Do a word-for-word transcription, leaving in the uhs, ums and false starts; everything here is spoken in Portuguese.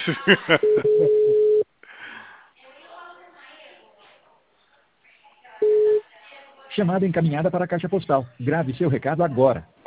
Chamada encaminhada para a caixa postal. Grave seu recado agora.